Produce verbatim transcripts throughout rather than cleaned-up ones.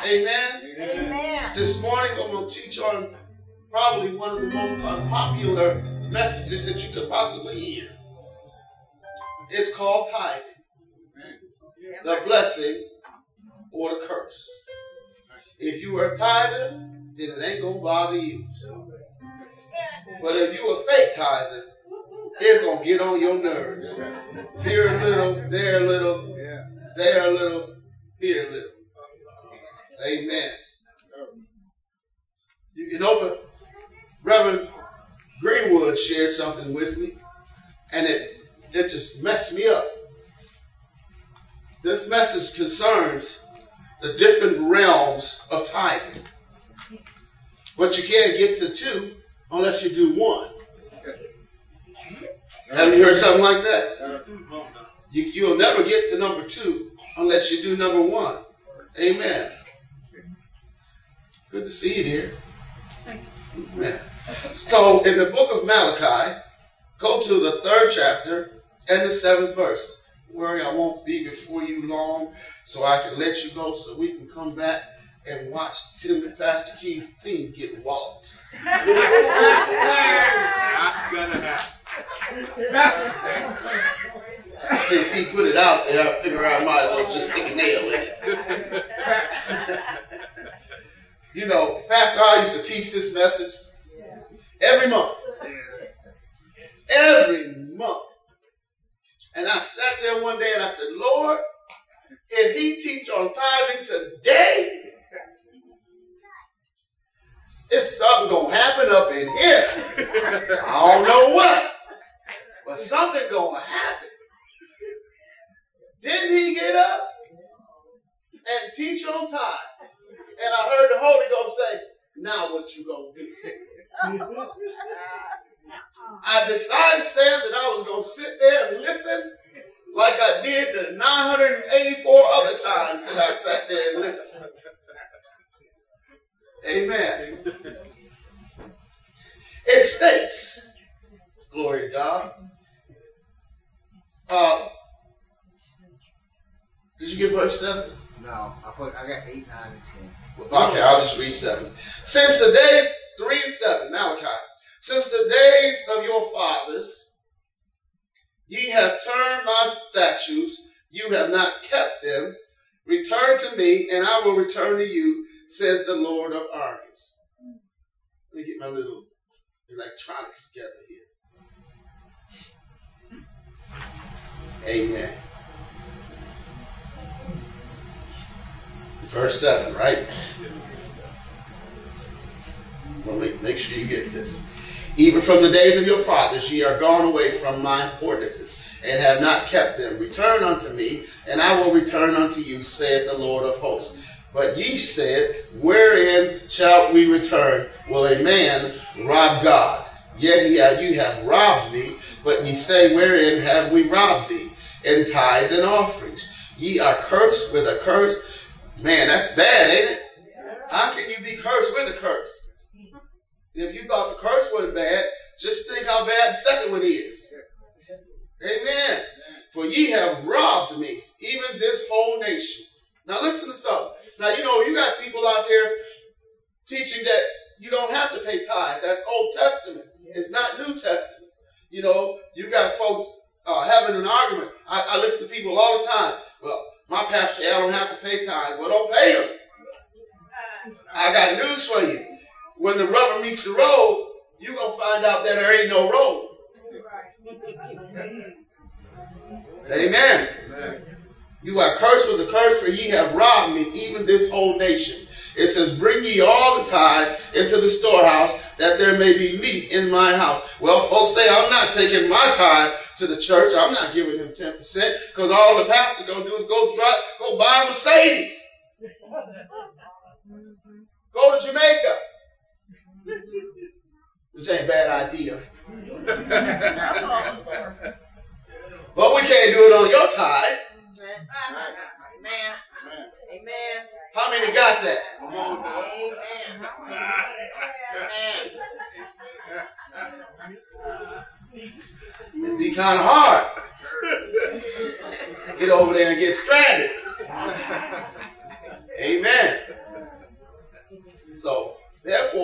Amen? Amen. This morning I'm going to teach on probably one of the most unpopular messages that you could possibly hear. It's called tithing. The blessing or the curse. If you are a tither, then it ain't going to bother you. But if you a fake tither, it's going to get on your nerves. Here a little, there a little, there a little, here a little. Amen. You can open. Reverend Greenwood shared something with me, and it, it just messed me up. This message concerns the different realms of tithing. But you can't get to two unless you do one. Haven't you heard something like that? You, you'll never get to number two unless you do number one. Amen. Good to see you here. Amen. So in the book of Malachi, go to the third chapter and the seventh verse. Worry, I won't be before you long, so I can let you go so we can come back and watch Tim and Pastor Keith's team get walloped. Not gonna happen. Since he put it out there, I figure I might as well just stick a nail in it. You know, Pastor I used to teach this message every month. Every month. And I sat there one day and I said, Lord, if he teach on tithing today, it's something going to happen up in here. I don't know what, but something going to happen. Didn't he get up and teach on tithe? And I heard the Holy Ghost say, now what you going to do? I decided, Sam, that I was going to sit there and listen like I did the nine hundred eighty-four other times that I sat there and listened. Amen. It states, glory to God. Uh, did you get verse seven? No, I put I got eight, nine, and ten. Okay, I'll just read seven. Since the days, three and seven, Malachi. Since the days of your fathers, ye have turned my statutes, you have not kept them. Return to me, and I will return to you, says the Lord of armies. Let me get my little electronics together here. Amen. Verse seven, right? Well, make, make sure you get this. Even from the days of your fathers, ye are gone away from mine ordinances, and have not kept them. Return unto me, and I will return unto you, saith the Lord of hosts. But ye said, wherein shall we return? Will a man rob God? Yet he have, you have robbed me, but ye say, wherein have we robbed thee? In tithe and offerings. Ye are cursed with a curse. Man, that's bad, ain't it? How can you be cursed with a curse? If you thought the curse was bad, just think how bad the second one is. Amen. For ye have robbed me, even this whole nation. Now listen to something. Now, you know, you got people out there teaching that you don't have to pay tithe. That's Old Testament. It's not New Testament. You know, you got folks uh, having an argument. I, I listen to people all the time. Well, my pastor said I don't have to pay tithe. Well, don't pay them. I got news for you. When the rubber meets the road, you're going to find out that there ain't no road. Amen. You are cursed with a curse, for ye have robbed me, even this whole nation. It says, bring ye all the tithe into the storehouse, that there may be meat in my house. Well, folks say, I'm not taking my tithe to the church. I'm not giving him ten percent, because all the pastor going to do is go drive, go buy a Mercedes. Go to Jamaica. Which ain't a bad idea. But we can't do it on your tithe. Amen. Amen. How many got that? Amen. It'd be kind of hard. Get over there and get stranded. Amen.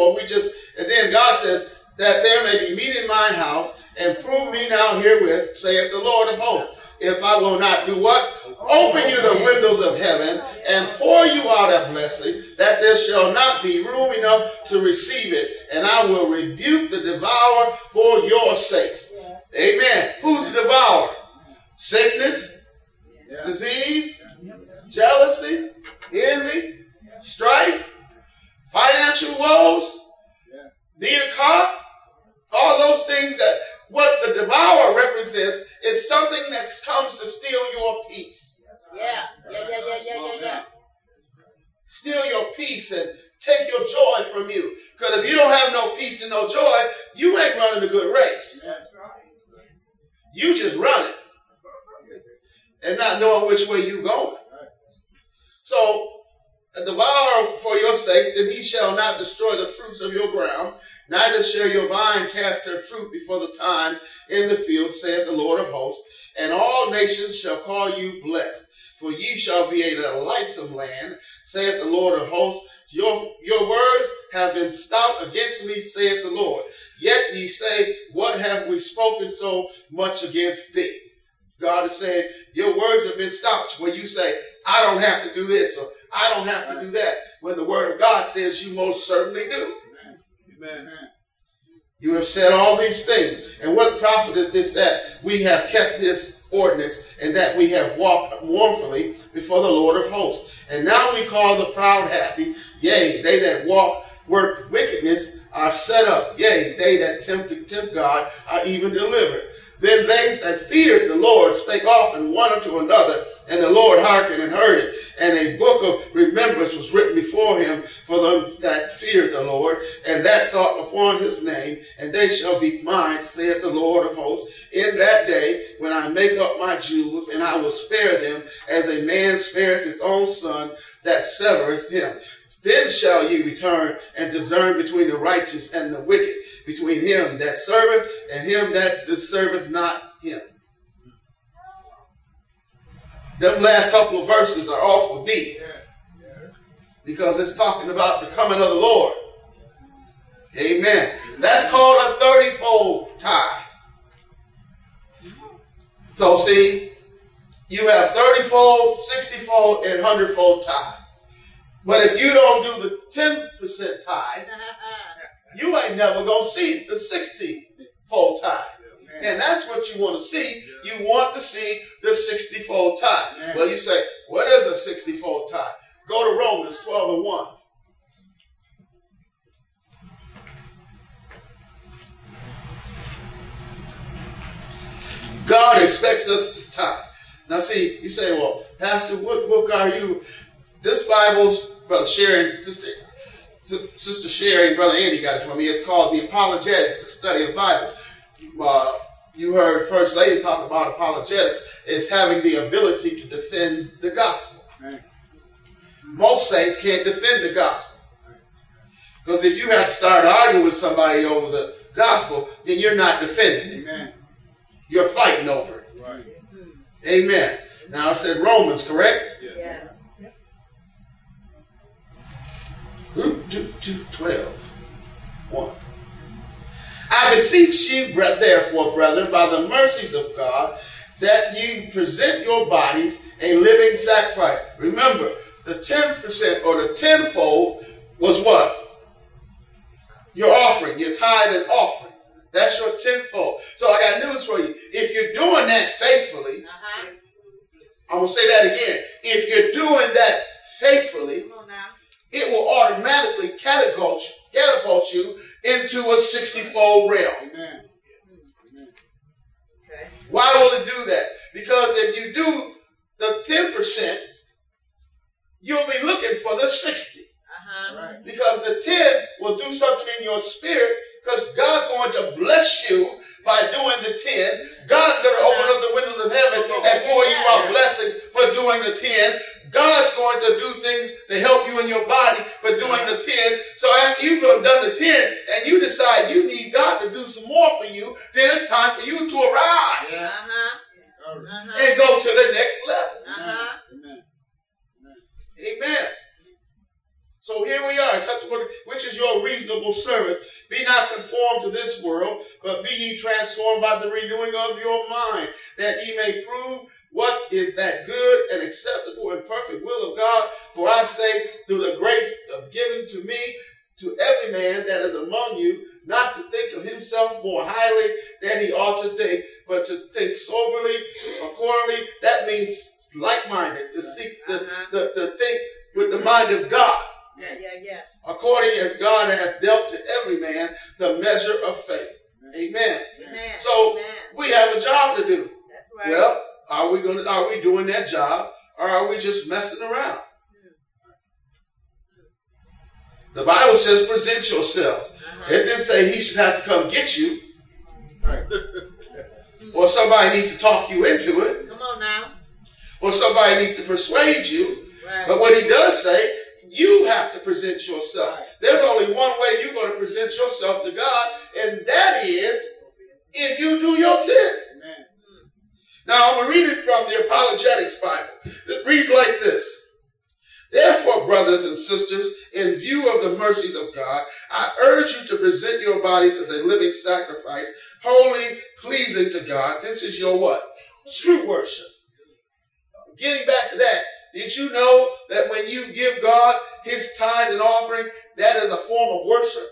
therefore, we just, and then God says, that there may be meat in my house, and prove me now herewith, saith the Lord of hosts, if I will not do what? Open you the windows of heaven, and pour you out a blessing, that there shall not be room enough to receive it, and I will rebuke the devourer for your sakes. Amen. Who's the devourer? Sickness, disease, jealousy, envy, strife, financial woes, need a car, all those things. That what the devourer represents is something that comes to steal your peace. Yeah, yeah, yeah, yeah, yeah, yeah, yeah. Steal your peace and take your joy from you. Because if you don't have no peace and no joy, you ain't running a good race. You just running and not knowing which way you going. So, a devourer for your sakes, and he shall not destroy the fruits of your ground, neither shall your vine cast her fruit before the time in the field, saith the Lord of hosts. And all nations shall call you blessed, for ye shall be a delightsome land, saith the Lord of hosts. Your, your words have been stout against me, saith the Lord. Yet ye say, what have we spoken so much against thee? God is saying, your words have been stout. Where you say, I don't have to do this, or I don't have to do that. When the word of God says you most certainly do. Amen. You have said all these things. And what profiteth is that we have kept this ordinance, and that we have walked mournfully before the Lord of hosts. And now we call the proud happy. Yea, they that walk, work wickedness are set up. Yea, they that tempt, tempt God are even delivered. Then they that feared the Lord spake often one unto another, and the Lord hearkened and heard it. And a book of remembrance was written before him for them that feared the Lord, and that thought upon his name. And they shall be mine, saith the Lord of hosts, in that day when I make up my jewels, and I will spare them as a man spareth his own son that severeth him. Then shall ye return and discern between the righteous and the wicked, between him that serveth and him that serveth not him. Them last couple of verses are awful deep, because it's talking about the coming of the Lord. Amen. That's called a thirty-fold tithe. So see, you have thirty-fold, sixty-fold, and one hundred-fold tithe. But if you don't do the ten percent tithe, you ain't never going to see the sixty-fold tithe. And that's what you want to see. You want to see the sixty-fold tithe. Well, you say, what is a sixty-fold tithe? Go to Romans twelve and one. God expects us to tithe. Now see, you say, well, Pastor, what book are you? This Bible's, Brother Sherry, Sister, Sister Sherry and Brother Andy got it for me. It's called The Apologetics, the study of the Bible. Uh, you heard First Lady talk about apologetics. It's having the ability to defend the gospel. Right. Most saints can't defend the gospel. Because if you have to start arguing with somebody over the gospel, then you're not defending it. Amen. You're fighting over it. Right. Amen. Now I said Romans, correct? Yes. twelve. one. I beseech you, therefore, brethren, by the mercies of God, that you present your bodies a living sacrifice. Remember, the ten percent or the tenfold was what? Your offering, your tithe and offering. That's your tenfold. So I got news for you. If you're doing that faithfully, uh-huh. I'm going to say that again. If you're doing that faithfully, it will automatically catapult, catapult you into a sixty-fold realm. Amen. Okay. Why will it do that? Because if you do the ten percent, you'll be looking for the sixty. Uh-huh. Right. Because the ten will do something in your spirit, because God's going to bless you by doing the ten. God's going to open up the windows of heaven and pour you out blessings for doing the ten. God's going to do things to help you in your body for doing the ten. So after you've done the ten and you decide you need God to do some more for you, then it's time for you to arise. Yeah. Uh-huh. Uh-huh. And go to the next level. Uh-huh. Amen. Amen. So here we are, acceptable, which is your reasonable service. Be not conformed to this world, but be ye transformed by the renewing of your mind, that ye may prove what is that good and acceptable and perfect will of God. For I say, through the grace of given to me, to every man that is among you, not to think of himself more highly than he ought to think, but to think soberly, accordingly. That means like-minded, to seek the, Uh-huh. the, to think with the mind of God. Yeah, yeah, yeah. According as God hath dealt to every man the measure of faith. Amen. Amen. So Amen. we have a job to do. That's right. Well, are we going to? Are we doing that job, or are we just messing around? The Bible says, "Present yourselves." Uh-huh. It didn't say he should have to come get you, Right. or somebody needs to talk you into it, Come on now. or somebody needs to persuade you. Right. But what he does say, you have to present yourself. Right. There's only one way you're going to present yourself to God, and that is if you do your tenth. Amen. Now, I'm going to read it from the Apologetics Bible. It reads like this. Therefore, brothers and sisters, in view of the mercies of God, I urge you to present your bodies as a living sacrifice, holy, pleasing to God. This is your what? True worship. Getting back to that, did you know that when you give God his tithe and offering, that is a form of worship?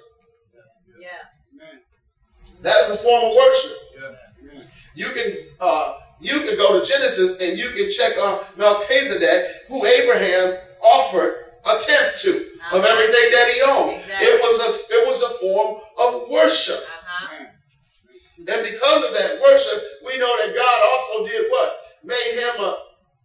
Yeah. Amen. That is a form of worship. Yeah. Amen. You can uh, you can go to Genesis and you can check on Melchizedek, who Abraham offered a tenth to Uh-huh. of everything that he owned. Exactly. It was a it was a form of worship. Uh-huh. Amen. And because of that worship, we know that God also did what? Made him a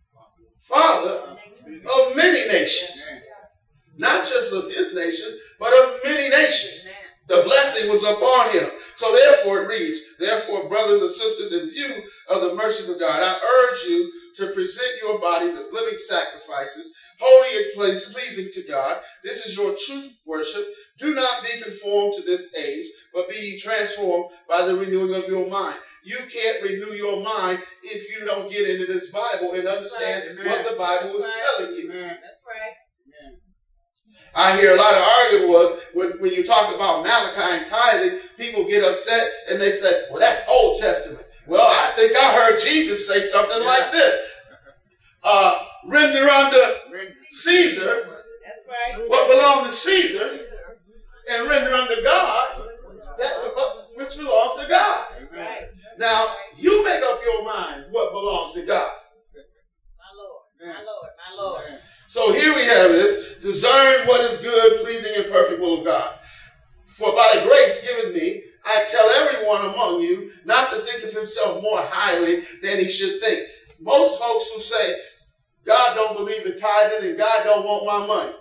father of many nations. Amen. Not just of his nation, but of many nations. Amen. The blessing was upon him. So therefore it reads, therefore, brothers and sisters, in view of the mercies of God, I urge you to present your bodies as living sacrifices, holy and place- pleasing to God. This is your true worship. Do not be conformed to this age, but be ye transformed by the renewing of your mind. You can't renew your mind if you don't get into this Bible and understand right. what the Bible is That's right. telling you. Amen. That's right. Amen. I hear a lot of argument was when, when you talk about Malachi and tithing, people get upset and they say, well, that's Old Testament. Well, I think I heard Jesus say something Yeah. like this. Uh, render unto Caesar That's right. what belongs to Caesar, and render unto God that which belongs to God. That's right. Now, you make up your mind what belongs to God. My Lord. My Lord. My Lord. Amen. So here we have this, discern what is good, pleasing, and perfect will of God. For by the grace given me, I tell everyone among you not to think of himself more highly than he should think. Most folks who say, God don't believe in tithing and God don't want my money.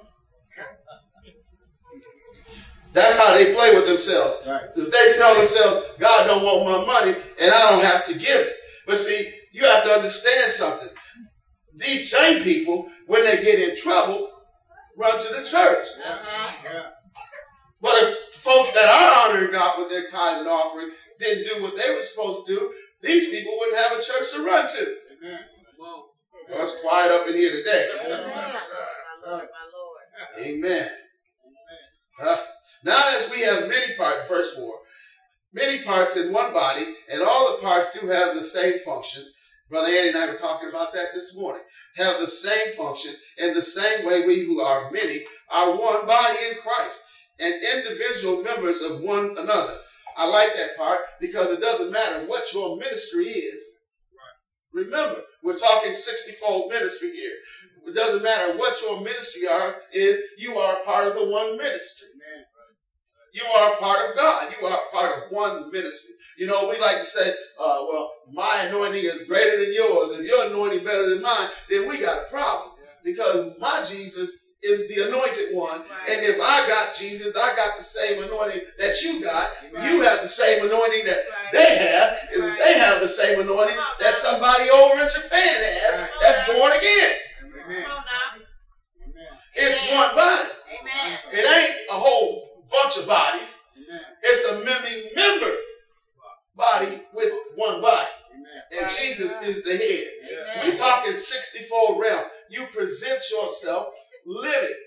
That's how they play with themselves. Right. If they tell themselves, God don't want my money and I don't have to give it. But see, you have to understand something. These same people, when they get in trouble, run to the church. Uh-huh. Yeah. But if folks that are honoring God with their tithe and offering didn't do what they were supposed to do, these people wouldn't have a church to run to. Amen. Whoa. Well, it's quiet up in here today. Amen. My Lord. My Lord. Amen. Huh? Now, as we have many parts, verse four, many parts in one body, and all the parts do have the same function. Brother Andy and I were talking about that this morning. Have the same function. In the same way, we who are many are one body in Christ and individual members of one another. I like that part because it doesn't matter what your ministry is. Remember, we're talking sixty-fold ministry here. It doesn't matter what your ministry are, is, you are a part of the one ministry. Amen. You are a part of God. You are a part of one ministry. You know, we like to say, uh, well, my anointing is greater than yours. If your anointing better than mine, then we got a problem. Because my Jesus is the anointed one. Right. And if I got Jesus, I got the same anointing that you got. Right. You have the same anointing that Right. they have. That's And right. they have the same anointing Come on, that now. somebody over in Japan has Right. that's Come on, born again. Amen. Come on now. Amen. It's Amen. one body. Amen. It ain't a whole bunch of bodies. Amen. It's a many member body with one body. Amen. And Right. Jesus is the head. Amen. We talking sixty-fold realm. You present yourself living. Here you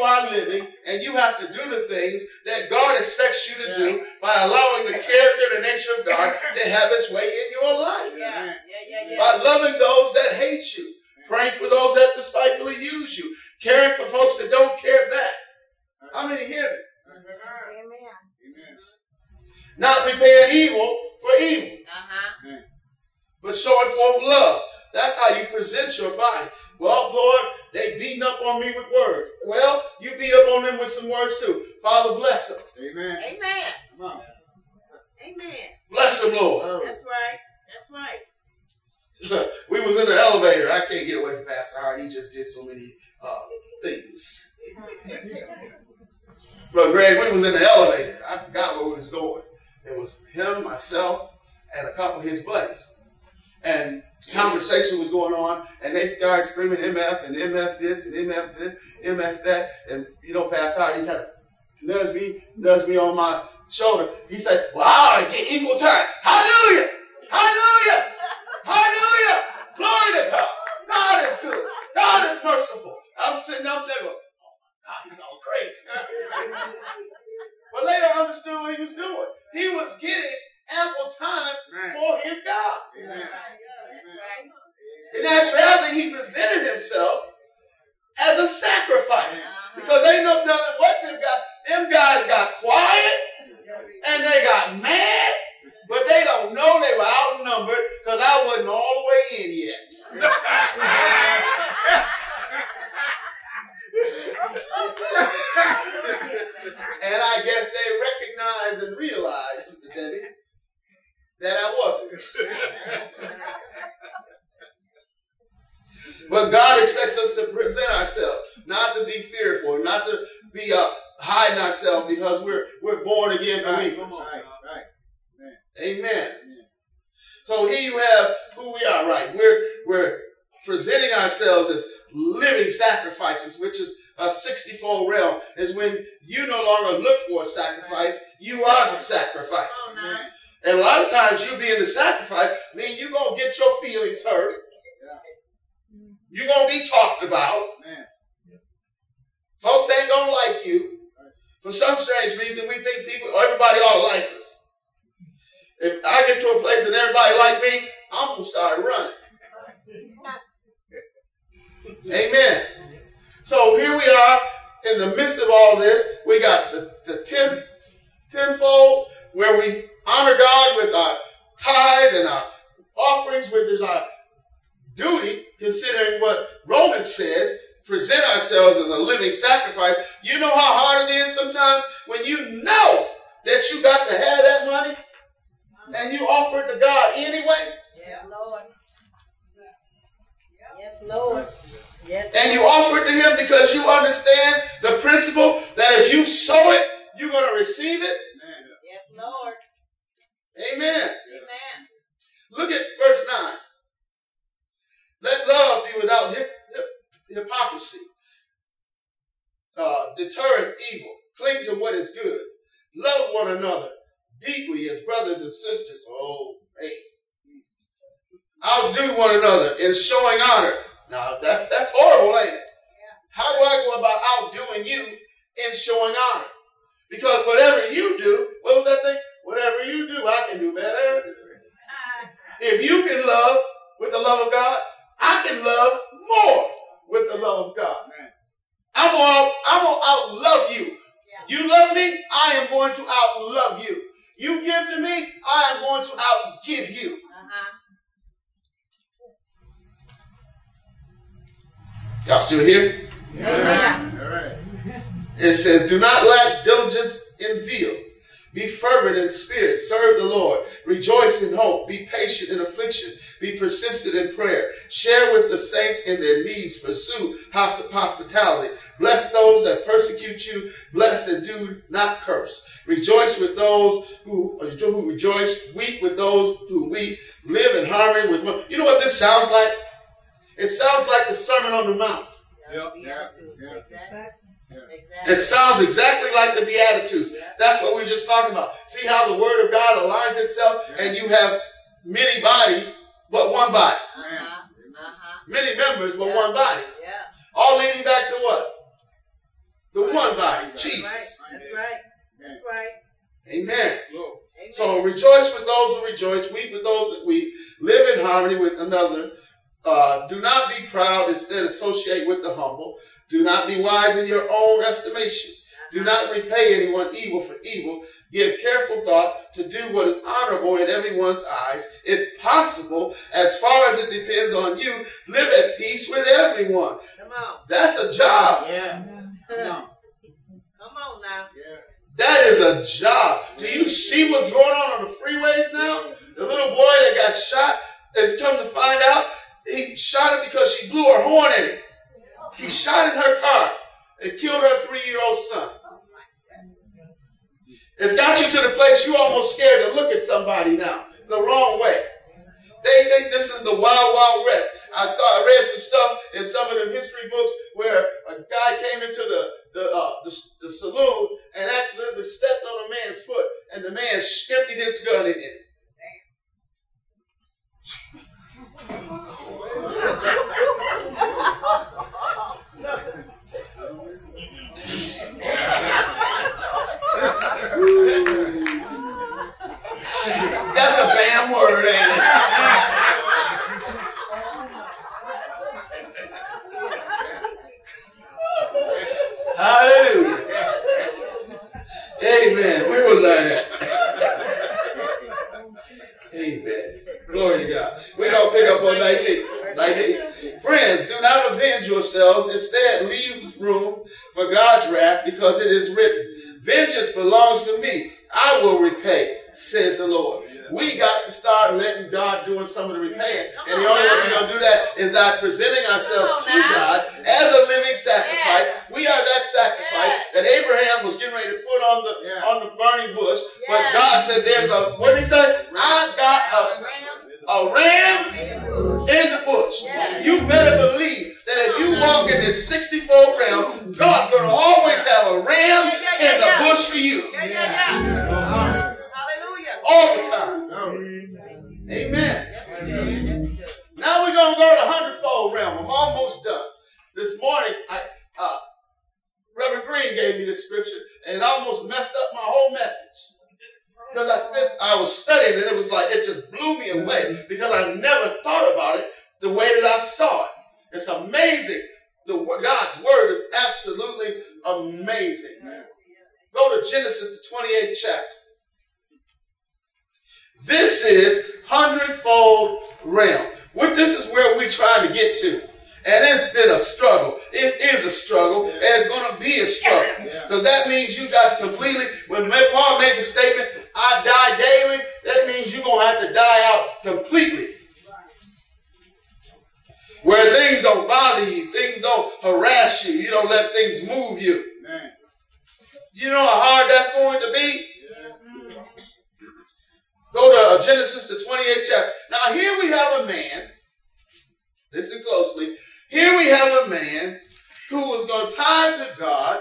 are living, and you have to do the things that God expects you to yeah. do by allowing the character and the nature of God to have its way in your life. Yeah. Yeah, yeah, yeah. By loving those that hate you, praying for those that despitefully use you, caring for folks that don't care back. How many hear me? Amen. Amen. Not repaying evil for evil, Uh-huh. but showing forth love. That's how you present your body. Well, Lord, they beating up on me with words. Well, you beat up on them with some words too. Father, bless them. Amen. Amen. Come on. Amen. Bless them, Lord. That's right. That's right. We was in the elevator. I can't get away from Pastor Hart. He just did so many uh, things. But Greg, we was in the elevator. I forgot where we was going. It was him, myself, and a couple of his buddies. And conversation was going on, and they started screaming M F and M F this and M F this, M F that. And you know, Pastor Hart, he kind of nudged me, nudged me on my shoulder. He said, "Well, I ought to get equal time. Hallelujah! Hallelujah! Hallelujah! Glory to God! God is good. God is merciful." I'm sitting there, I'm saying, "Oh my God, he's all crazy." But later I understood what he was doing. He was getting ample time right. for his God. Amen. In actuality, he presented himself as a sacrifice. Because ain't no telling what them guys, them guys got quiet and they got mad, but they don't know they were outnumbered because I wasn't all the way in yet. And I guess they recognized and realized, Sister Debbie, that I wasn't. But God expects us to present ourselves, not to be fearful, not to be uh, hiding ourselves because we're we're born again believers. Right, right. Amen. Amen. So here you have who we are, right? We're we're presenting ourselves as living sacrifices, which is a sixty-fold realm, is when you no longer look for a sacrifice, you are the sacrifice. Oh, no. And a lot of times you being the sacrifice mean you're going to get your feelings hurt. You're going to be talked about. Man. Folks ain't going to like you. For some strange reason, we think people, everybody ought to like us. If I get to a place and everybody like me, I'm going to start running. Amen. So here we are in the midst of all this. We got the, the ten, tenfold where we honor God with our tithe and our offerings, which is our duty, considering what Romans says, present ourselves as a living sacrifice. You know how hard it is sometimes when you know that you got to have that money and you offer it to God anyway? Yes, Lord. Yes, Lord. Yes, and you offer it to him because you understand the principle that if you sow it, you're going to receive it. Amen. Yes, Lord. Amen. Amen. Look at verse nine. Let love be without hip, hip, hypocrisy. Uh, deterrence evil. Cling to what is good. Love one another deeply as brothers and sisters. Oh, man. Outdo one another in showing honor. Now, that's that's horrible, ain't it? Yeah. How do I go about outdoing you in showing honor? Because whatever you do, what was that thing? Whatever you do, I can do better. If you can love with the love of God, I can love more with the love of God. I'm going I'm to outlove you. Yeah. You love me, I am going to outlove you. You give to me, I am going to outgive you. Uh-huh. Y'all still here? Amen. All right. It says, do not lack diligence in zeal. Be fervent in spirit. Serve the Lord. Rejoice in hope. Be patient in affliction. Be persistent in prayer. Share with the saints in their needs. Pursue hospitality. Bless those that persecute you. Bless and do not curse. Rejoice with those who, who rejoice. Weep with those who weep. Live in harmony with one. You know what this sounds like? It sounds like the Sermon on the Mount. Yep. Yeah. Yeah. Exactly. Yeah. Exactly. It sounds exactly like the Beatitudes. That's what we were just talking about. See how the Word of God aligns itself, and you have many bodies, but one body. The one body, That's Jesus. right. That's right. That's right. Amen. Glory. Amen. So rejoice with those who rejoice, weep with those that weep, live in harmony with another. Uh, do not be proud, instead associate with the humble. Do not be wise in your own estimation. Do not repay anyone evil for evil. Give careful thought to do what is honorable in everyone's eyes. If possible, as far as it depends on you, live at peace with everyone. Come on. That's a job. Yeah. Come on. Come on now. Yeah. That is a job. Do you see what's going on on the freeways now? The little boy that got shot, and come to find out, he shot her because she blew her horn at him. He shot in her car and killed her three-year-old son. It's got you to the place you're almost scared to look at somebody now the wrong way. They think this is the wild, wild west. I saw, I read some stuff in some of the history books where a guy came into the the, uh, the the saloon and accidentally stepped on a man's foot, and the man emptied his gun in it. That's a bam word, ain't it? Hallelujah. Amen. We will learn. Amen. Glory to God. We don't pick up on nineteen. nineteen. Friends, do not avenge yourselves. Instead, leave room for God's wrath, because it is written, vengeance belongs to me. I will repay, says the Lord. We got to start letting God doing some of the repaying. And the only way we're going to do that is not presenting ourselves to God as a living sacrifice. We are that sacrifice that Abraham was getting ready to put on the Yeah. on the burning bush. But God said there's a, what did he say? I got a, a ram in the bush. You better believe that if you walk in this sixty-fold realm, God's going to always have a ram in the bush for you. Yeah, yeah, yeah. Hallelujah. All the time. Glory. Amen. Now we're going to go to hundredfold realm. I'm almost done. This morning, I, uh, Reverend Green gave me this scripture, and it almost messed up my whole message. Because I spent, I was studying, and it was like, it just blew me away, because I never thought about it the way that I saw it. It's amazing. The God's word is absolutely amazing. Go to Genesis, the twenty-eighth chapter. This is hundredfold realm. What this is where we're trying to get to. And it's been a struggle. It is a struggle, and it's going to be a struggle. Because that means you got to completely, when Paul made the statement, I die daily, that means you're going to have to die out completely. Where things don't bother you, things don't harass you, you don't let things move you. Amen. You know how hard that's going to be? Go to Genesis, the twenty-eighth chapter. Now here we have a man, listen closely, here we have a man who was going to tithe to God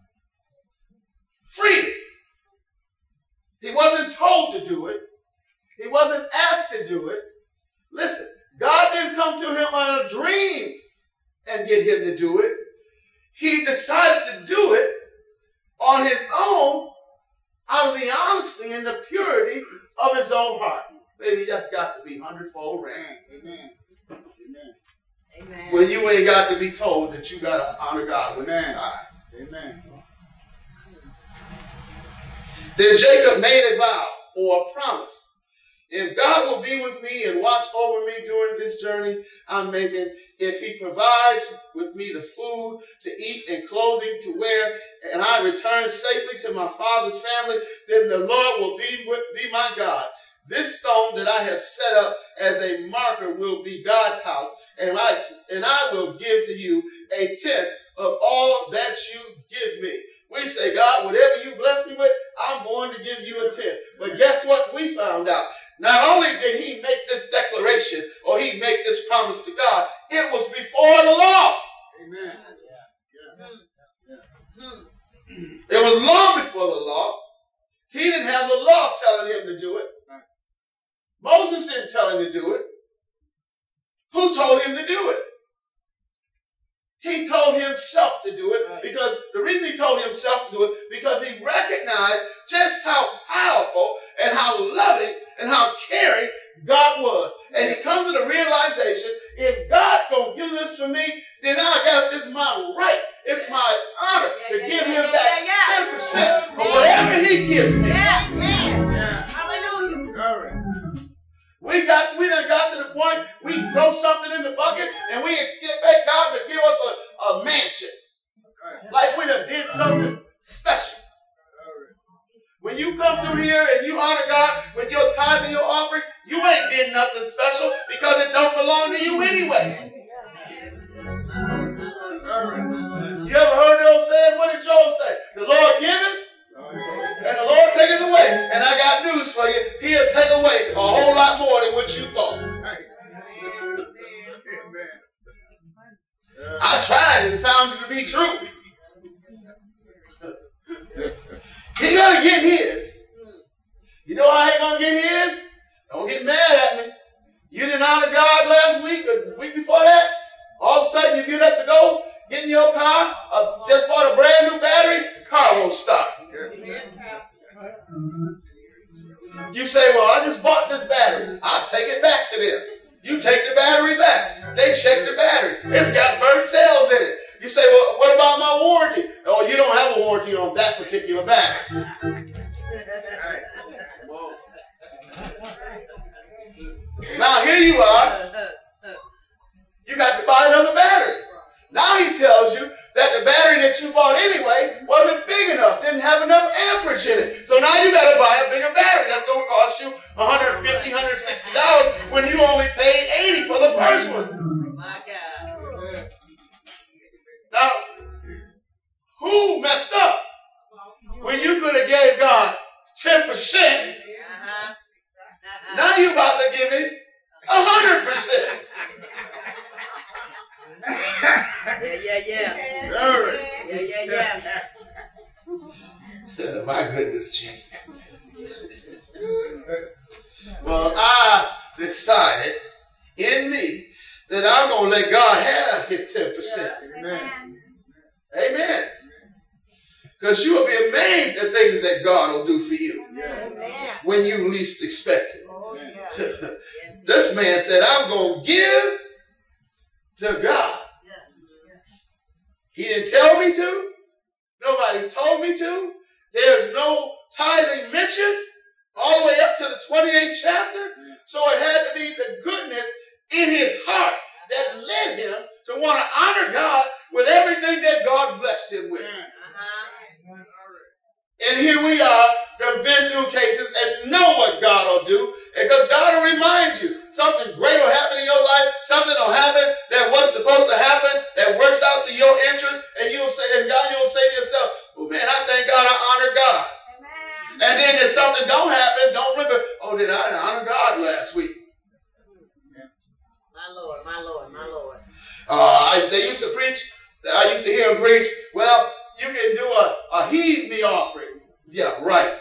freely. He wasn't told to do it. He wasn't asked to do it. Listen, God didn't come to him on a dream and get him to do it. He decided to do it on his own out of the honesty and the purity of his own heart. Baby, that's got to be hundredfold ram. Amen. Amen. Amen. Well, you ain't got to be told that you got to honor God with Amen. your tithe. Amen. Then Jacob made a vow or a promise. If God will be with me and watch over me during this journey I'm making, if he provides with me the food to eat and clothing to wear, and I return safely to my father's family, then the Lord will be, be my God. This stone that I have set up as a marker will be God's house, and I, and I will give to you a tenth of all that you give me. We say, God, whatever you bless me with, I'm going to give you a tenth. But guess what we found out? Not only did he make this declaration or he make this promise to God, it was before the law. Amen. It was long before the law. He didn't have the law telling him to do it. Moses didn't tell him to do it. Who told him to do it? He told himself to do it, because the reason he told don't do it because he recognized just how powerful and how loving and how caring God was. And he comes to the realization, if God's going to do this for me, then I got this my right. It's my honor to yeah, give yeah, him yeah, back yeah, yeah. ten percent of whatever he gives me. Yeah, yeah. Hallelujah. All right. We got, we done got to the point we throw something in the bucket and we expect God to give us a, a mansion. Like we done did something special. When you come through here and you honor God with your tithe and your offering, you ain't did nothing special because it don't belong to you anyway. You ever heard those saying? What did Job say? The Lord giveth and the Lord taketh away. And I got news for you. He'll take away a whole lot more than what you thought. I tried and found it to be true. He's going to get his. You know how he's going to get his? Don't get mad at me. You didn't honor God last week or the week before that. All of a sudden you get up to go, get in your car, uh, just bought a brand new battery, the car won't start. You say, well, I just bought this battery. I'll take it back to them. You take the battery back. They check the battery. It's got burnt cells in it. You say, well, what about my warranty? Oh, you don't have a warranty on that particular battery. Now, here you are. You got to buy another battery. Now he tells you that the battery that you bought anyway wasn't big enough, didn't have enough amperage in it. So now you got to buy a bigger battery. That's going to cost you one hundred fifty dollars, one hundred sixty dollars when you only paid eighty dollars for the first one. My God. Now, who messed up when you could have gave God ten percent? Uh-huh. Uh-huh. Now you're about to give him one hundred percent. Yeah, yeah, yeah. All right. Yeah, yeah, yeah. My goodness, Jesus. Well, I decided in me that I'm going to let God have his ten percent. Amen. Amen. Because you will be amazed at things that God will do for you Amen. when you least expect it. Oh, yeah. This man said, I'm going to give to God. He didn't tell me to. Nobody told me to. There's no tithing mentioned all the way up to the twenty-eighth chapter. So it had to be the goodness in his heart that led him to want to honor God with everything that God blessed him with. Uh-huh. And here we are, have been through cases and know what God will do. Because God will remind you, something great will happen in your life, something will happen that wasn't supposed to happen, that works out to your interest, and you'll say, and God, you'll say to yourself, well, man, I thank God I honor God. Amen. And then if something don't happen, don't remember, oh, did I honor God last week? My Lord, my Lord, my Lord. Uh, I, they used to preach, I used to hear them preach, well, you can do a, a heave me offering. Yeah, right.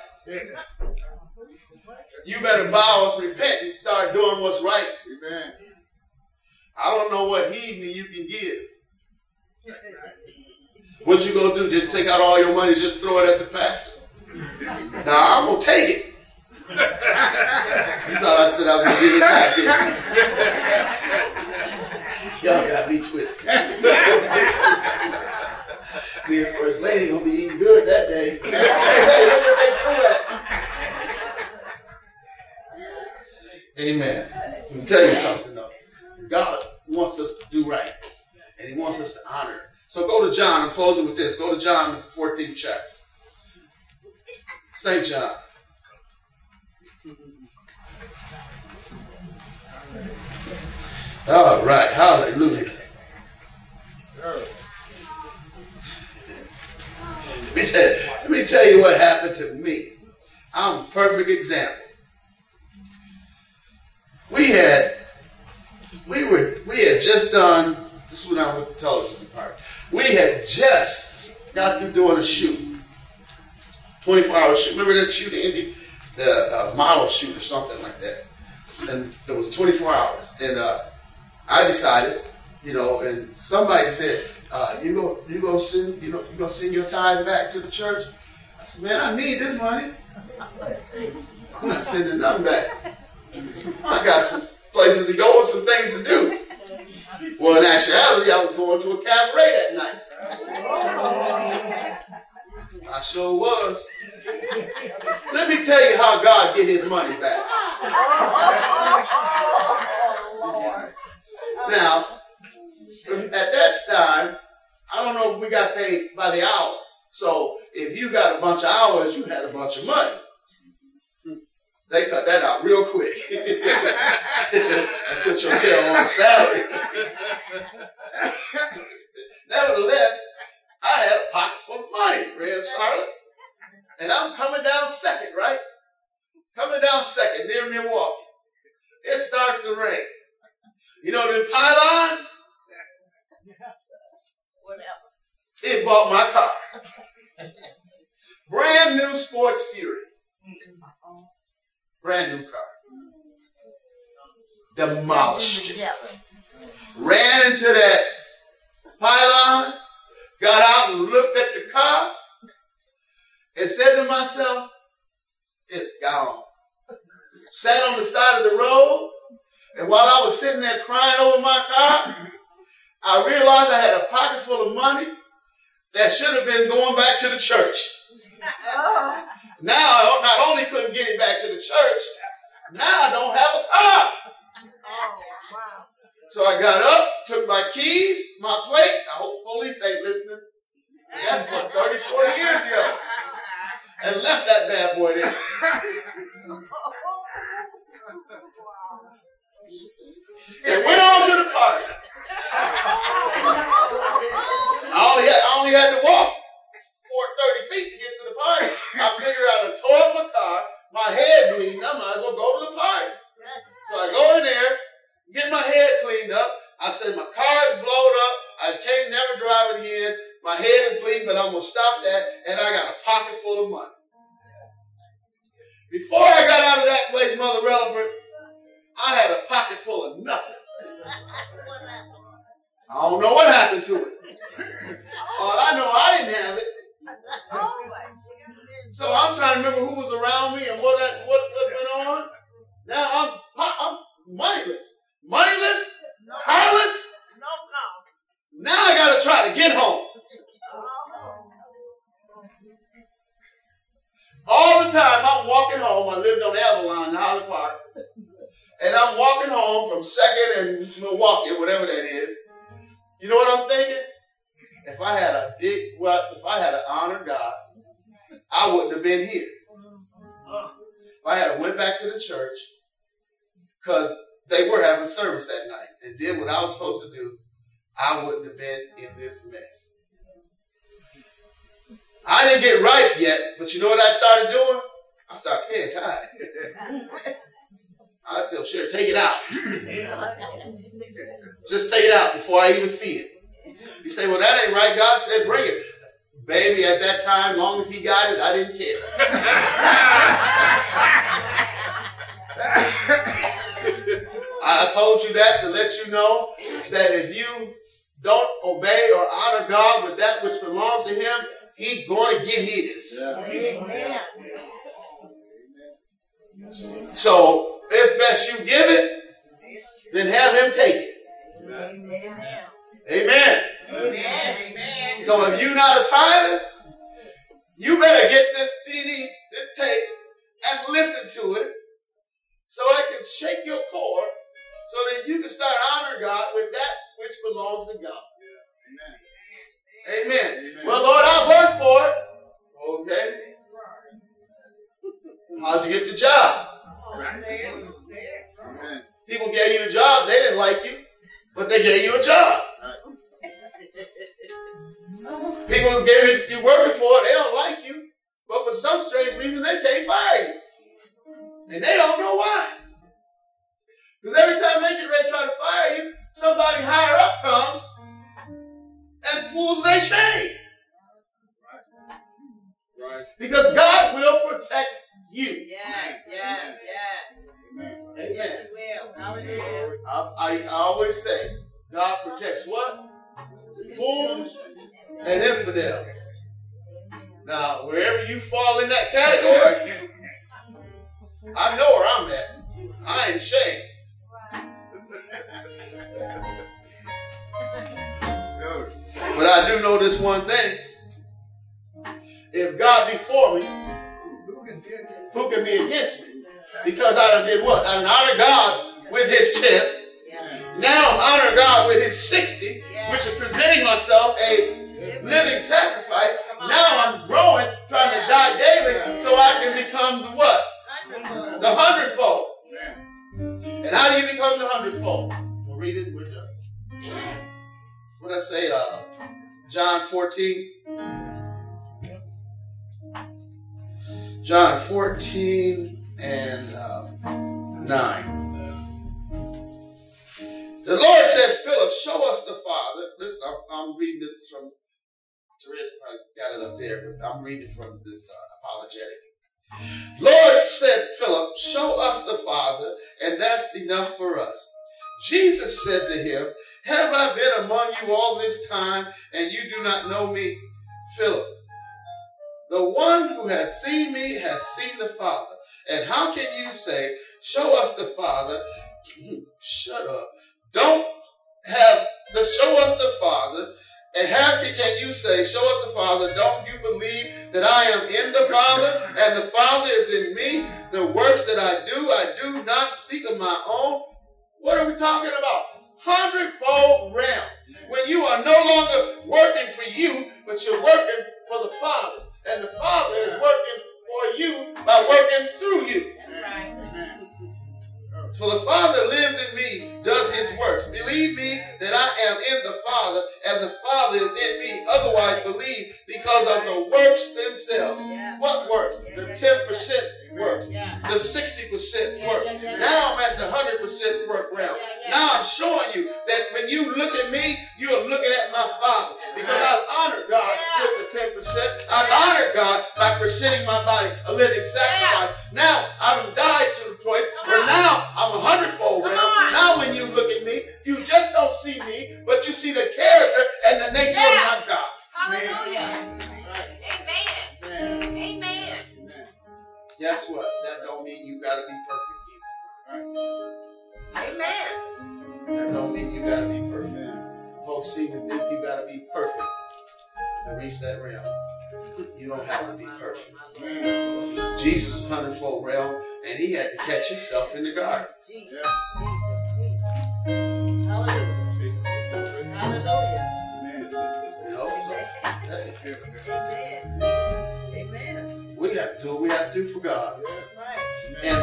You better bow and repent and start doing what's right. Amen. I don't know what heed me you can give. What you gonna do? Just take out all your money, just throw it at the pastor? Now I'm gonna take it. You thought I said I was gonna give it back, didn't you? Y'all got me twisted. Me and First Lady gonna be eating good that day. Hey, hey, look what they threw at me. Amen. Let me tell you something though. God wants us to do right. And he wants us to honor it. So go to John. I'm closing with this. Go to John, the fourteenth chapter. Saint John. All right. Hallelujah. Let me, tell you, let me tell you what happened to me. I'm a perfect example. We had, we were, we had just done, this is when I was with the television department. We had just got through doing a shoot. twenty-four hour shoot. Remember that shoot, Indy? The uh, model shoot or something like that. And it was twenty-four hours. And uh, I decided, you know, and somebody said, uh, you go, you go send, you know, you gonna send your tithes back to the church? I said, man, I need this money. I'm not sending nothing back. I got some places to go and some things to do. Well, in actuality, I was going to a cabaret that night. I sure was. Let me tell you how God get his money back. Now, at that time, I don't know if we got paid by the hour. So if you got a bunch of hours, you had a bunch of money. They cut that out real quick. And put your tail on salary. Nevertheless, I had a pocket full of money, Rev Charlotte. And I'm coming down second, right? Coming down second near Milwaukee. It starts to rain. You know them pylons? Whatever. It bought my car. Brand new Sports Fury. Brand new car. Demolished it. Ran into that pylon, got out and looked at the car, and said to myself, it's gone. Sat on the side of the road, and while I was sitting there crying over my car, I realized I had a pocket full of money that should have been going back to the church. Oh. Now I not only couldn't get it back to the church, now I don't have a car. Oh, wow. So I got up, took my keys, my plate. I hope police ain't listening. That's what, thirty, forty years ago. And left that bad boy there. And went on to the party. I only had, I only had to walk for thirty feet to get to the party. I figured out I tore up my car, my head bleeding, I might as well go to the party. So I go in there, get my head cleaned up. I said, my car is blowed up. I can't never drive it again. My head is bleeding, but I'm going to stop that. And I got a pocket full of money. Before I got out of that place, Mother Relaford, I had a pocket full of nothing. I don't know what happened to it. All I know, I didn't have it. So I'm trying to remember who was around me and what that, what, what went on. Now I'm, I'm moneyless. Moneyless? Carless? No count. Now I got to try to get home. All the time I'm walking home. I lived on Avalon in Holly Park. And I'm walking home from Second and Milwaukee, whatever that is. You know what I'm thinking? If I had a big, well, if I had to honor God, I wouldn't have been here. If I had went back to the church, because they were having service that night and did what I was supposed to do, I wouldn't have been in this mess. I didn't get ripe yet, but you know what I started doing? I started paying tithe. I tell Sherry, take it out. Just take it out before I even see it. You say, well, that ain't right. God said, bring it. Baby, at that time, long as he got it, I didn't care. I told you that to let you know that if you don't obey or honor God with that which belongs to him, he's going to get his. Yeah. Amen. So it's best you give it than have him take it. Amen. Amen. Amen. So if you're not a tither, you better get this C D, this tape, and listen to it so it can shake your core so that you can start honoring God with that which belongs to God. Amen. Amen. Amen. Well, Lord, I worked for it. Okay. How'd you get the job? Amen. People gave you a job, they didn't like you, but they gave you a job. People who gave you, you working for it, they don't like you, but for some strange reason, they can't fire you. And they don't know why. Because every time they get ready to try to fire you, somebody higher up comes and pulls their chain. Right. Right. Because God will protect you. Yes, yes, yes. Amen. Yes, he will. Hallelujah. I, I, I always say, God protects what? Fools wherever you fall in that category, I know where I'm at. I ain't ashamed. But I do know this one thing. If God be for me, who can be against me? Because I done did what? I done honored God with his tenth. Now I'm honoring God with his sixty, which is presenting myself a living sacrifice. Now I'm growing, trying to die daily so I can become the what? The hundredfold. And how do you become the hundredfold? We'll read it and we're done. What did I say? Uh, John fourteen. John fourteen and um, nine. The Lord said, Philip, show us the Father. Listen, I'm, I'm reading this from, Teresa probably got it up there, but I'm reading from this uh, apologetic. Lord said, Philip, show us the Father, and that's enough for us. Jesus said to him, have I been among you all this time, and you do not know me? Philip, the one who has seen me has seen the Father. And how can you say, show us the Father? Shut up. Don't have the show us the Father. And how can you say, show us the Father? Don't you believe that I am in the Father and the Father is in me? The works that I do, I do not speak of my own. What are we talking about? Hundredfold realm. When you are no longer working for you, but you're working for the Father. And the Father is working for you by working through you. That's right. For the Father lives in me, does his works. Believe me that I am in the Father, and the Father is in me. Otherwise, believe because of the works themselves. Yeah. What works? Yeah, The yeah, ten percent yeah. works. Yeah. The sixty percent Yeah, works. yeah, yeah. Now I'm at the one hundred percent work realm. Yeah, yeah. Now I'm showing you that when you look at me, you're looking at my Father. Because I've honored God Yeah. with the ten percent. I've honored God by presenting my body a living sacrifice. Now I've died to the place where now I'm a hundredfold Come realm. on. Now when you look at me, you just don't see me, but you see the character and the nature Yeah. of my God. Hallelujah. Amen. Amen. Guess what? That don't mean you gotta be perfect Amen. either. That don't mean you gotta be perfect. Folks seem to think you gotta be perfect to reach that realm. You don't have to be perfect. Jesus was hundredfold realm, and he had to catch himself in the garden. Jesus. Jesus. Jesus. Hallelujah. Hallelujah. You know, so hey, Amen. Amen. we have to do what we have to do for God. That's right. And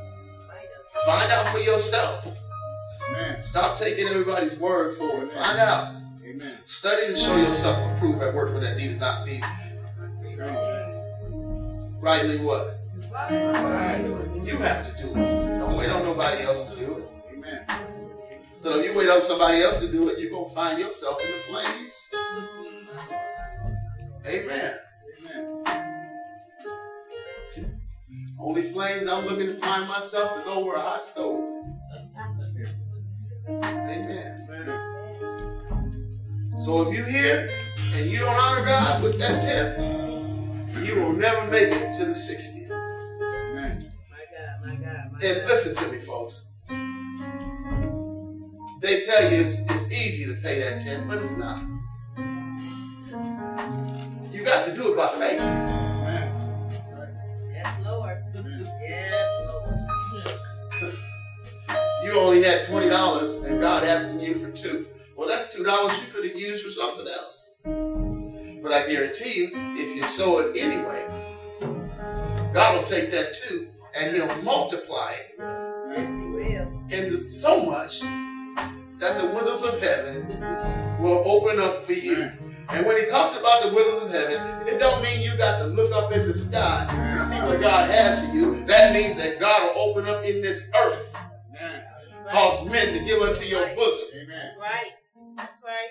find out for yourself. Amen. Stop taking everybody's word for it. Find out. Amen. Study to show yourself approved at work that needed not be rightly what? You have to do it. Don't wait on nobody else to do it. Amen. So if you wait on somebody else to do it, you're going to find yourself in the flames. Amen. Amen. Only flames I'm looking to find myself is over a hot stove. Amen. So if you're here and you don't honor God with that tenth, you will never make it to the sixtieth. Amen. My God, my God, my And God. listen to me, folks. They tell you it's, it's easy to pay that tenth, but it's not. You got to do it by faith. Amen. Yes, Lord. Amen. Yes, Lord. You only had twenty dollars and God asking you for two. Well, that's two dollars you could have used for something else. But I guarantee you, if you sow it anyway, God will take that too and he'll multiply it Yes, He will. into so much that the windows of heaven will open up for you. And when he talks about the windows of heaven, it don't mean you got to look up in the sky to see what God has for you. That means that God will open up in this earth, Amen. cause men to give unto your bosom. Amen. That's right. That's right.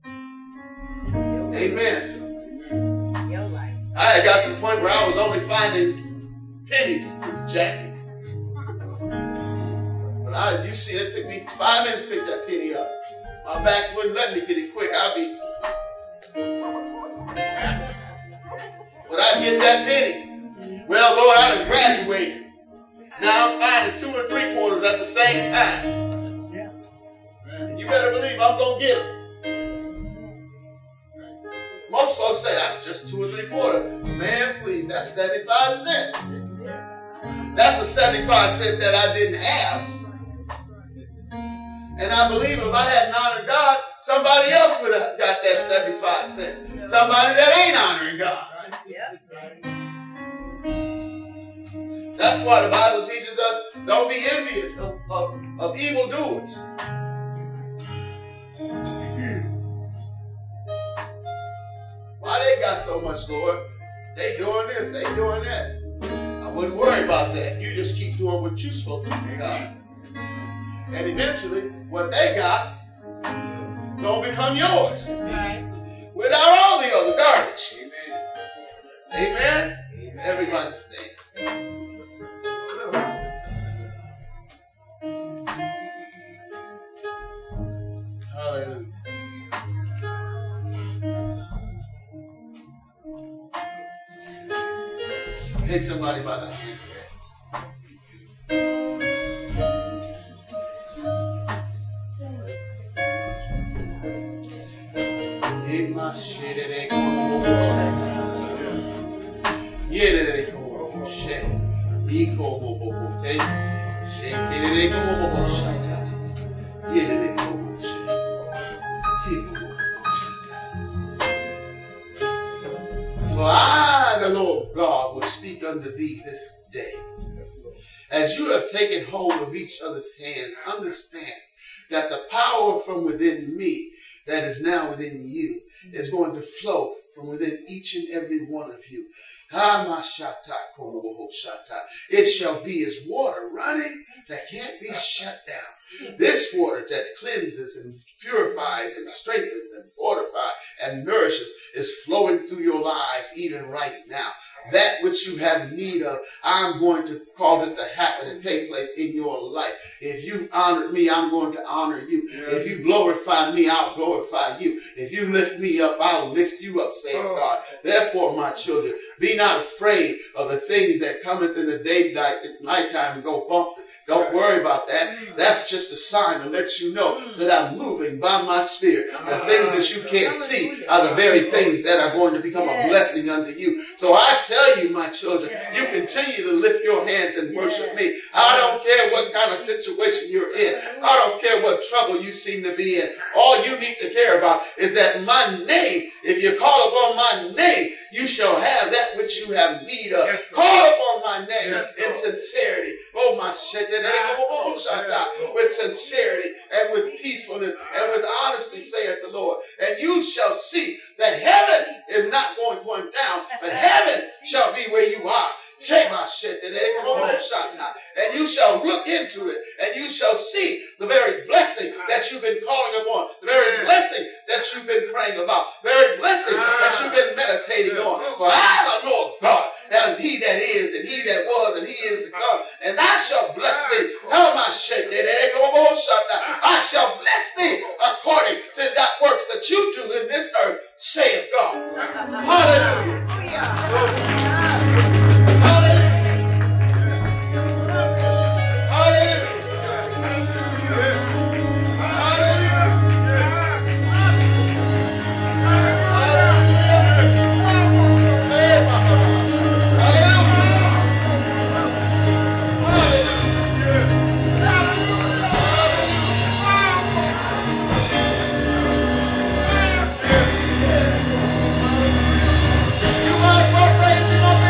Amen. Your life. I had got to the point where I was only finding pennies, Sister Jackie. But I, you see, it took me five minutes to pick that penny up. My back wouldn't let me get it quick. I'd be... But I get that penny. Well, Lord, I done graduated. Now I'm finding two or three quarters at the same time. Yeah. And you better believe I'm going to get them. Most folks say, that's just two or three quarters. Man, please, that's seventy-five cents. That's a seventy-five cent that I didn't have. And I believe if I hadn't honored God, somebody else would have got that seventy-five cents. Somebody that ain't honoring God. Yep. That's why the Bible teaches us, don't be envious of, of, of evildoers. Why they got so much, Lord? They doing this, they doing that. I wouldn't worry about that. You just keep doing what you're supposed to do, God. And eventually, what they got gonna become yours. Right. Without all the other garbage. Amen. Amen? Amen. Everybody stand. Hallelujah. Take somebody by the hand. For I, the Lord God, will speak unto thee this day. As you have taken hold of each other's hands, understand that the power from within me that is now within you is going to flow from within each and every one of you. It shall be as water running that can't be shut down. This water that cleanses and purifies and strengthens and fortifies and nourishes is flowing through your lives even right now. That which you have need of, I'm going to cause it to happen and take place in your life. If you honor me, I'm going to honor you. Yes. If you glorify me, I'll glorify you. If you lift me up, I'll lift you up, saith oh. God. Therefore, my children, be not afraid of the things that cometh in the daylight at nighttime and go bump. Don't worry about that. That's just a sign to let you know that I'm moving by my spirit. The things that you can't see are the very things that are going to become a blessing unto you. So I tell you, my children, you continue to lift your hands and worship me. I don't care what kind of situation you're in. I don't care what trouble you seem to be in. All you need to care about is that my name, if you call upon my name, you shall have that which you have need of. Call upon my name in sincerity. Oh, my shit. With sincerity and with peacefulness and with honesty, saith the Lord. And you shall see that heaven is not going, going down, but heaven shall be where you are. And you shall look into it, and you shall see the very blessing that you've been calling upon, the very blessing that you've been praying about, the very blessing that you've been meditating on. For I, the Lord God, am he that is, and he that was, and he is to come. And I shall bless thee. I shall bless thee according to that works that you do in this earth, saith God. Hallelujah. You want more praise?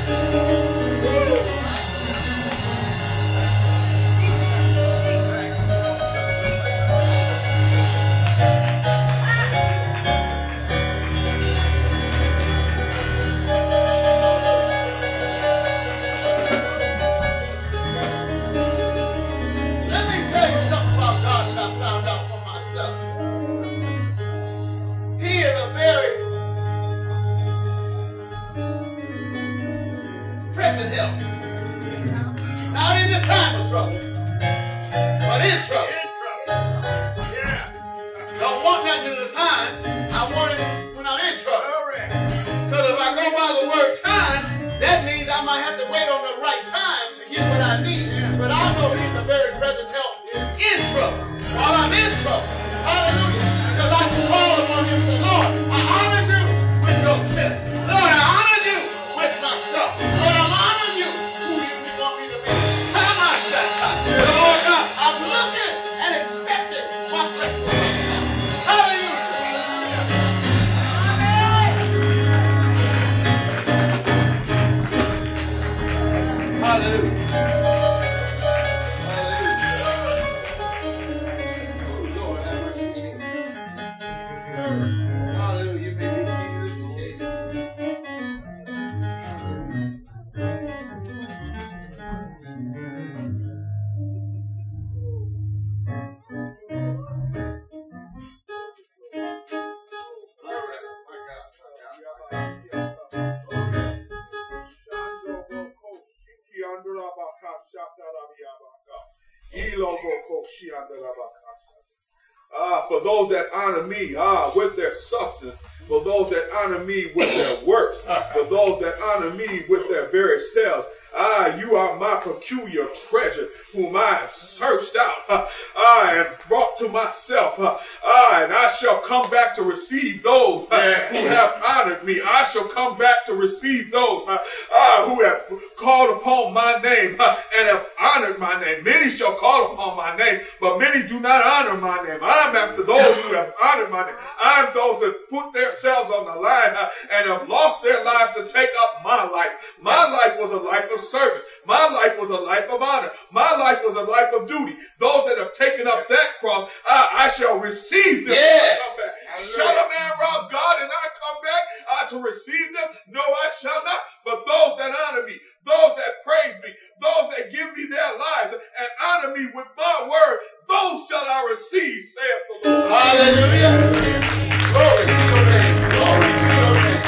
Ah, for those that honor me, ah, with their substance, for those that honor me with their works, for those that honor me with their very selves. Ah, you are my peculiar treasure, whom I have searched out, ah, ah, and brought to myself. Ah, ah, and I shall come back to receive those ah, who have honored me. I shall come back to receive those ah, ah, who have called upon my name ah, and have honored my name. Many shall call upon my name, but many do not honor my name. I'm after those who have honored my name. I'm those that put themselves on the line ah, and have lost their lives to take up my life. My life was a life of service. My life was a life of honor. My life was a life of duty. Those that have taken up that cross, I, I shall receive them. Yes. Come back. Shall a man rob God and I come back uh, to receive them? No, I shall not. But those that honor me, those that praise me, those that give me their lives and honor me with my word, those shall I receive, saith the Lord. Hallelujah. Glory to your name. Glory to your name.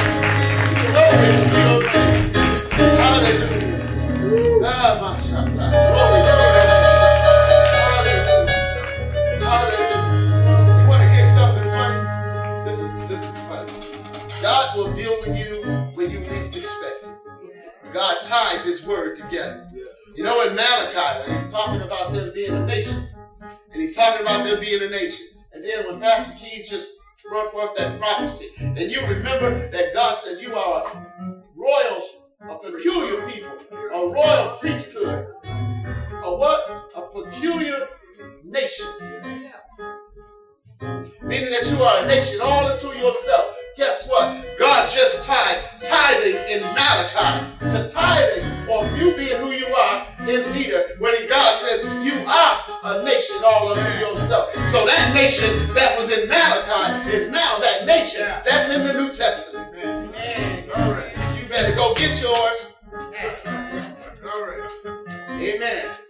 Glory to your name. Hallelujah. Ah, mashallah. Glory to your name. Hallelujah. Hallelujah. You want to hear something funny? This is, this is funny. God will deal with you when you least expect it. God ties his word together. You know, in Malachi, when he's talking about them being a nation, and he's talking about them being a nation, and then when Pastor Keys just brought forth that prophecy, and you remember that God said you are a royal, a peculiar people, a royal priesthood, a what? A peculiar nation. Meaning that you are a nation all unto yourself. Guess what? God just tied tithing in Malachi to tithing, or you being who you are in Peter, when God says you are a nation all unto yourself. So that nation that was in Malachi is now that nation that's in the New Testament. You better go get yours. Amen.